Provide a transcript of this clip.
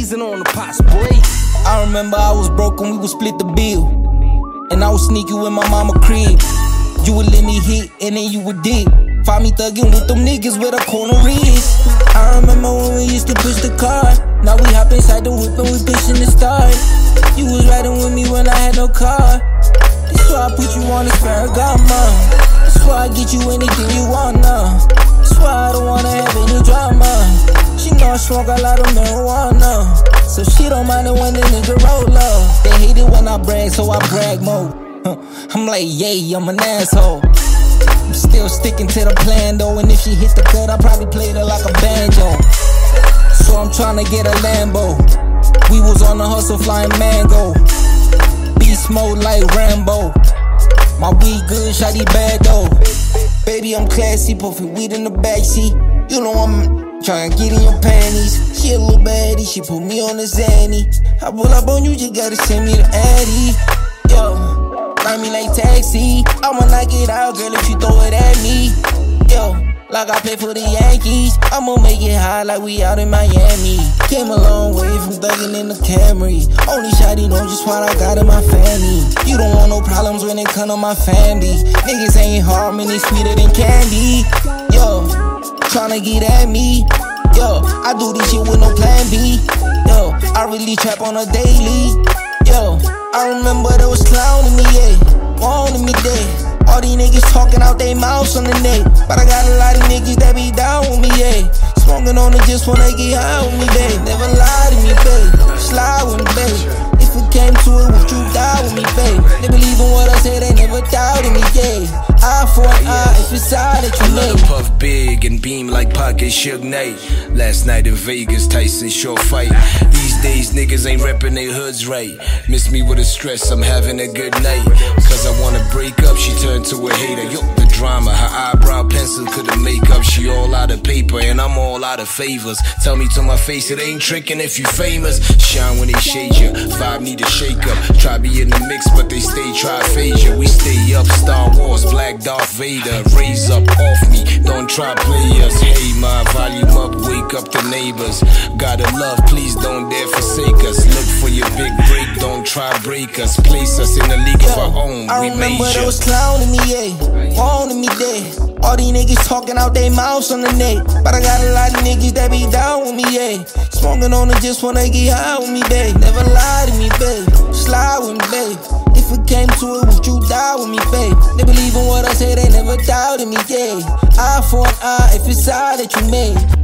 season on the pots, boy. I remember I was broke and we would split the bill, and I would sneak you in my mama crib. You would let me hit and then you would dip. Find me thuggin' with them niggas with a corner wrist. I remember when we used to push the car. Now we hop inside the whip and we pushing the start. You was riding with me when I had no car. That's why I put you on this Ferragamo. That's why I get you anything you want now. That's why I don't wanna have any drama. She know I smoke a lot of marijuana, so she don't mind it when the nigga roll up. They hate it when I brag, so I brag more. I'm like, yay, I'm an asshole. I'm still sticking to the plan though, and if she hit the cut, I probably played her like a banjo. So I'm tryna get a Lambo. We was on the hustle flying mango. Beast mode like Rambo. My weed good, shawty bad though. Baby, I'm classy, puffin' weed in the backseat. You know I'm tryna get in your panties. She a little baddie, she put me on the Zanny. I pull up on you, just gotta send me the Addy. Yo, ride me like taxi. I'ma knock it out, girl, if you throw it at me. Yo, like I play for the Yankees. I'ma make it high like we out in Miami. Came a long way from thuggin' in the Camry. Only shawty know just what I got in my family. You don't want no problems when it come to my family. Niggas ain't hard, man, they sweeter than candy. Yo, tryna get at me. Yo, I do this shit with no plan B. Yo, I really trap on a daily. Yo, I remember there was clowning me, yeah, wanting me dead. All these niggas talking out they mouths on the net, but I got a lot of niggas that be down with me, yeah. Smoking on it just when they get high with me, babe. Never lie to me, babe. Slide with me, babe. If it came to it, would you die with me, babe? They believe in what I say, they never doubted me, yeah. Eye for an eye, if it's eye that you made. Puff big and beam like Pocket Suge Knight. Last night in Vegas, Tyson short fight. These days niggas ain't reppin' they hoods right. Miss me with a stress, I'm having a good night. Cause I wanna break up, she turned to a hater. Yo, the drama, her eyebrow pencil couldn't make up. She all out of paper and I'm all out of favors. Tell me to my face, it ain't trickin' if you famous. Shine when they shade ya, vibe need a shake up. Try be in the mix, but they stay triphasia. We stay up, Star Wars, Black Darth Vader. Raise up off me, don't try play us. Hey, my volume up, wake up the neighbors. Gotta love, please don't dare forsake us. Look for your big break, don't try break us. Place us in the league of our own, we major. I remember they was clowning me, yeah, wanting me dead. All these niggas talking out they mouths on the net, but I got a lot of niggas that be down with me, yeah. Smoking on it just when they get high with me, babe. Never lie to me, babe. Slide with me, babe. If it came to it, would you die with me, babe? They believe in what I say, they never doubted me, yeah. Eye for an eye, if it's eye that you made.